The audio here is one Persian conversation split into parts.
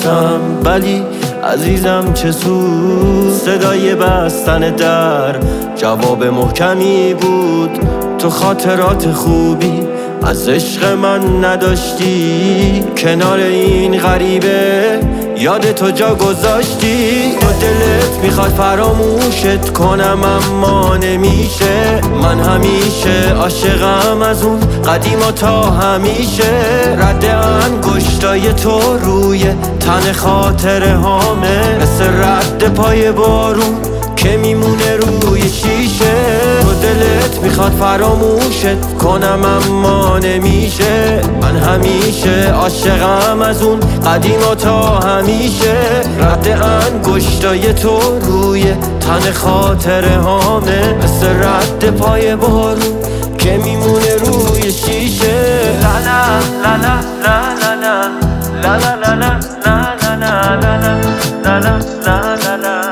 هستم ولی عزیزم چه سود. صدای بستن در جواب محکمی بود. تو خاطرات خوبی از عشق من نداشتی، کنار این غریبه یاد تو جا گذاشتی. تو دلت میخواد فراموشت کنم اما نمیشه. من همیشه عاشقم از اون قدیما تا همیشه. رد انگشتای تو روی تن خاطره هامه، مثل رد پای بارون که میمونه روی شیشه. تو دلت میخواد فراموشت کنم اما نمیشه. من همیشه عاشقم از اون قدیما تا همیشه. رد انگشتای تو روی تن خاطره هامه، مثل رد پای بارون که میمونه روی شیشه. لا لا لا لا لا لا لا لا لا لا لا لا لا لا لا لا.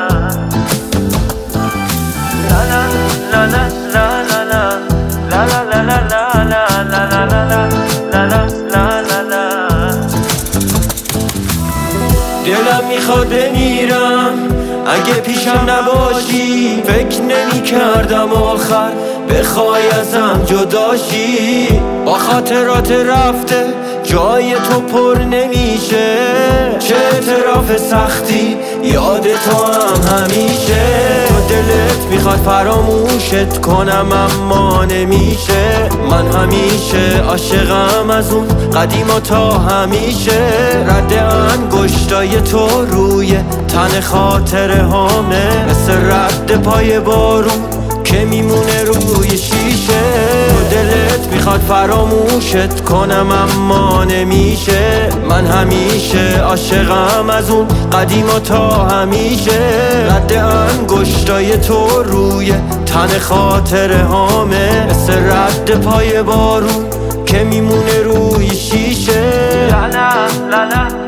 دلم میخواد بمیرم اگه پیشم نباشی. فکر نمی کردم آخر بخوای ازم جداشی. با خاطرات رفته جای تو پر نمیشه. چه اعتراف سختی یاد تو هم همیشه. تو دلت میخواد فراموشت کنم اما نمیشه. من همیشه عاشقم از اون قدیما تا همیشه. رد انگشتای تو روی تن خاطره هامه، مثل رد پای بارون که میمونه روی شیشه. تو دلت میخواد فراموشت کنم اما نمیشه. من همیشه عاشقم از اون قدیما تا همیشه. رد انگشتای تو روی تن خاطره هامه، مثل رد پای بارون که میمونه روی شیشه. لا لا لا لا